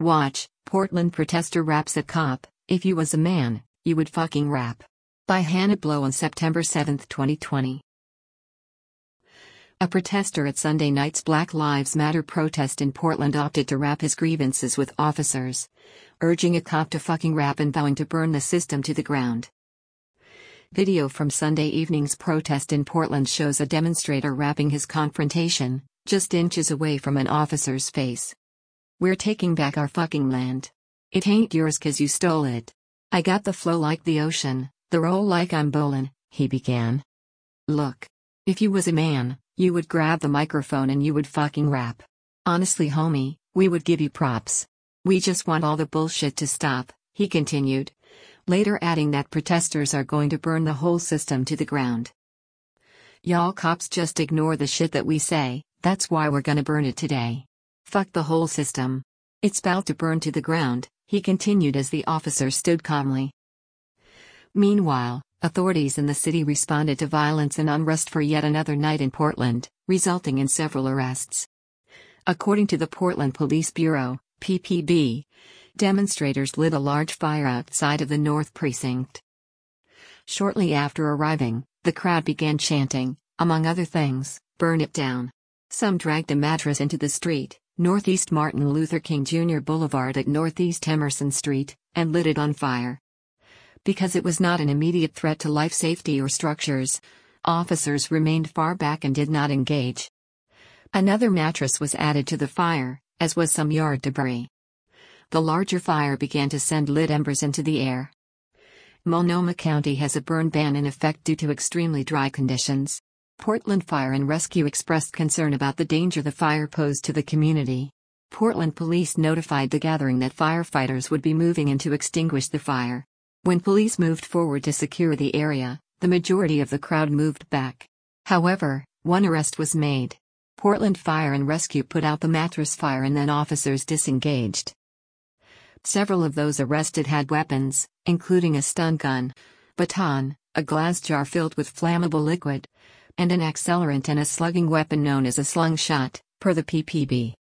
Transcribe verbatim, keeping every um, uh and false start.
Watch, Portland protester raps at cop, "If you was a man, you would fucking rap." By Hannah Blow on September seventh, twenty twenty. A protester at Sunday night's Black Lives Matter protest in Portland opted to rap his grievances with officers, urging a cop to fucking rap and vowing to burn the system to the ground. Video from Sunday evening's protest in Portland shows a demonstrator rapping his confrontation, just inches away from an officer's face. "We're taking back our fucking land. It ain't yours 'cause you stole it. I got the flow like the ocean, the roll like I'm bowlin'," he began. "Look. If you was a man, you would grab the microphone and you would fucking rap. Honestly, homie, we would give you props. We just want all the bullshit to stop," he continued, later adding that protesters are going to burn the whole system to the ground. "Y'all cops just ignore the shit that we say, that's why we're gonna burn it today. Fuck the whole system. It's about to burn to the ground," he continued as the officer stood calmly. Meanwhile, authorities in the city responded to violence and unrest for yet another night in Portland, resulting in several arrests. According to the Portland Police Bureau, P P B, demonstrators lit a large fire outside of the North Precinct. Shortly after arriving, the crowd began chanting, among other things, "Burn it down." Some dragged a mattress into the street, Northeast Martin Luther King Junior Boulevard at Northeast Emerson Street, and lit it on fire. Because it was not an immediate threat to life safety or structures, officers remained far back and did not engage. Another mattress was added to the fire, as was some yard debris. The larger fire began to send lit embers into the air. Multnomah County has a burn ban in effect due to extremely dry conditions. Portland Fire and Rescue expressed concern about the danger the fire posed to the community. Portland police notified the gathering that firefighters would be moving in to extinguish the fire. When police moved forward to secure the area, the majority of the crowd moved back. However, one arrest was made. Portland Fire and Rescue put out the mattress fire and then officers disengaged. Several of those arrested had weapons, including a stun gun, baton, a glass jar filled with flammable liquid, and an accelerant and a slugging weapon known as a slungshot, per the P P B.